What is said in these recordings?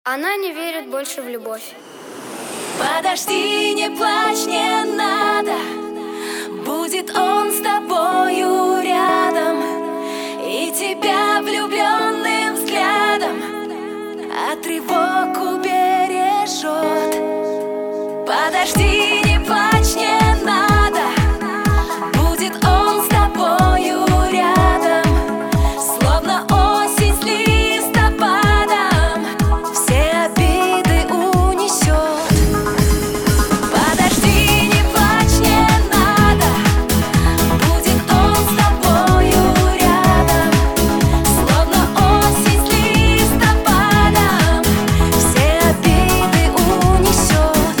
Она не верит больше в любовь. Подожди, не плачь, не надо. Будет он с тобою рядом, и тебя влюбленным взглядом от тревог убережет. Подожди, не плачь, не надо. Будет он с тобою рядом, словно осень с листопадом, все обиды унесет. Подожди, не плачь, не надо. Будет он с тобою рядом, словно осень с листопадом, все обиды унесет.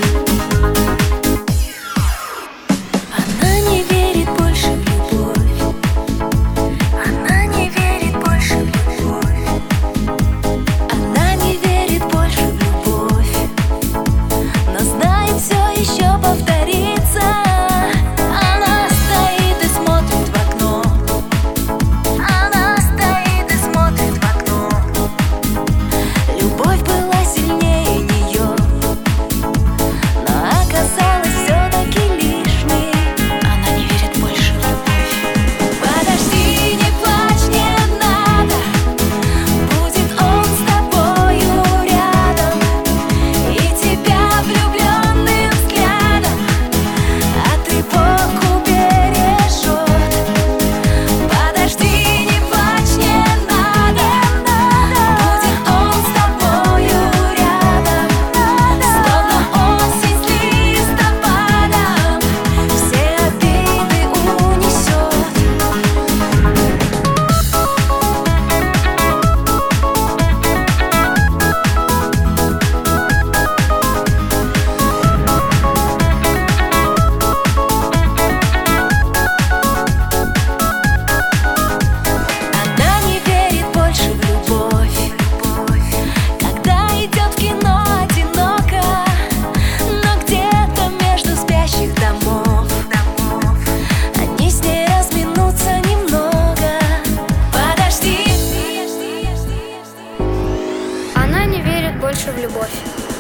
Она не верит больше в любовь. Она не верит больше в любовь. Она не верит больше в любовь, но знает, все еще повторится. Она стоит и смотрит в окно. Она стоит и смотрит в окно. Любовь была сильнее нее, но оказалась все-таки лишней. Она не верит больше в любовь. Подожди, не плачь, не надо. Будет он с тобою рядом, и тебя влюбленным взглядом от тревог убережет. Подожди, не плачь, не надо. Будет он с тобою рядом, словно осень с листопадом, все обиды унесет. Она не верит больше в любовь, когда идет в кино одиноко, но где-то между спящих домов они с ней разминутся немного. Подожди. Она не верит больше в любовь.